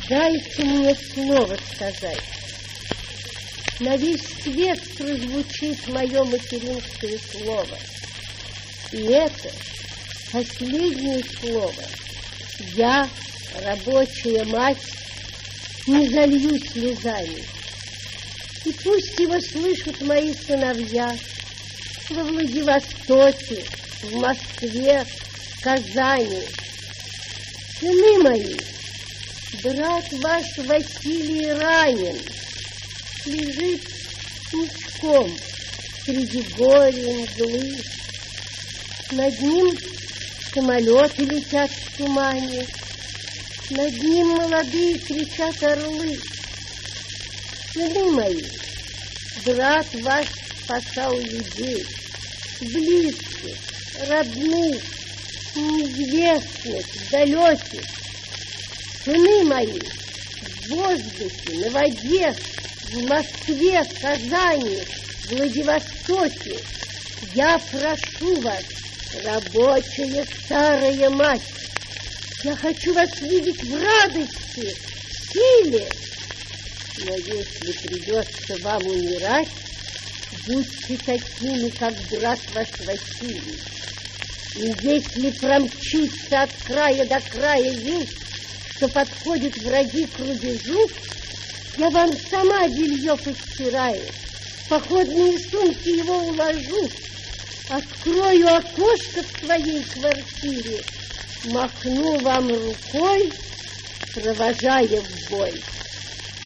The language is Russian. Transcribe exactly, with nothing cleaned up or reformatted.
Дайте мне слово сказать. На весь свет прозвучит мое материнское слово. И это последнее слово. Я, рабочая мать, не залью слезами. И пусть его слышат мои сыновья во Владивостоке, в Москве, в Казани. Сыны мои, брат ваш Василий ранен, лежит ничком среди горя и мглы. Над ним самолеты летят в тумане, над ним молодые кричат орлы. Сыны мои, брат ваш спасал людей, близких, родных, неизвестных, далеких. Сыны мои, в воздухе, на воде, в Москве, в Казани, в Владивостоке, я прошу вас, рабочая старая мать, я хочу вас видеть в радости, в силе. Но если придется вам умирать, будьте такими, как брат ваш Василий. И если промчится от края до края весть, что подходят враги к рубежу, я вам сама белье постираю, в походные сумки его уложу, открою окошко в своей квартире, махну вам рукой, провожая в бой.